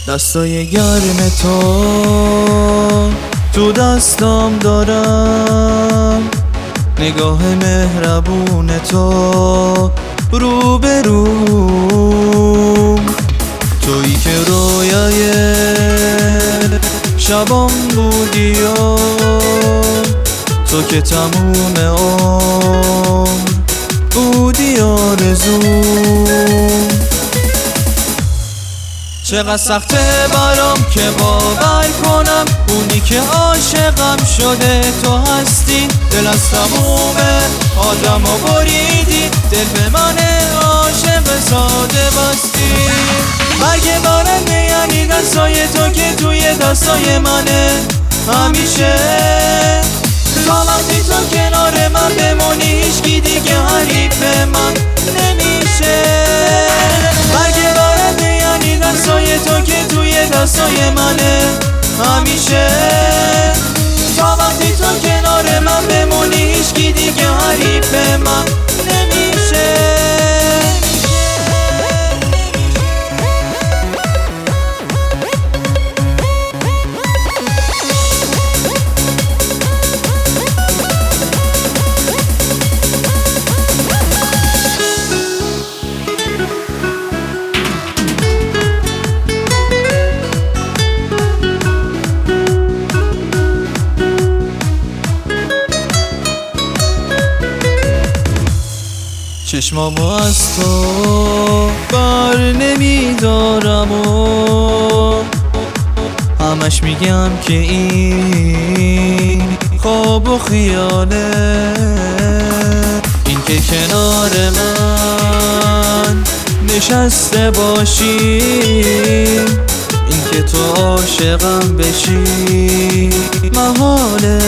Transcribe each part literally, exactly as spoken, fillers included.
دستای گرم تو تو دستام دارم، نگاه مهربون تو رو به روم، تویی که رویای شبام بودی و تو که تموم عمر بودی آرزوم. چقدر سخته برام که باور کنم اونی که عاشقم شده تو هستی، دل از تموم آدم ها بریدی، دل به من عاشق ساده بستی. برگ بارنده یعنی دستای تو که توی دستای منه همیشه، تا وقتی تو کنار من بمونی هیچکی دیگه حریف من نمیشه. برگ بارنده یعنی دستای تو که توی دستای منه همیشه، تا وقتی تو کنار من بمونی هیچکی دیگه حریف من نمیشه. چشمامو از تو بر نمیدارم و همش میگم که این خواب و خیاله، این که کنار من نشسته باشی، این که تو عاشقم بشی محاله.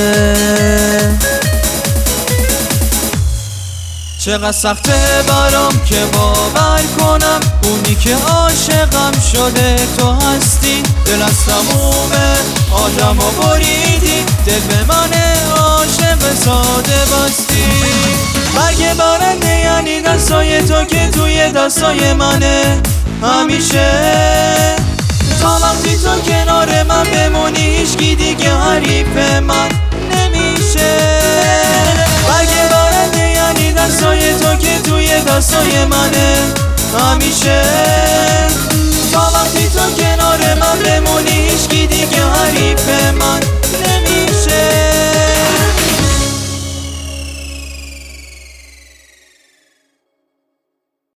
چقدر سخته برام که باور کنم اونی که عاشقم شده تو هستی، دل از تموم آدم ها بریدی، دل به من عاشق ساده بستی. برگ بارنده یعنی دستای تو که توی دستای منه همیشه، تا وقتی تو کنار من بمونی هیچکی دیگه حریف من نمیشه. برگ بارنده یعنی دستای تو که توی دستای منه همیشه، تا وقتی تو که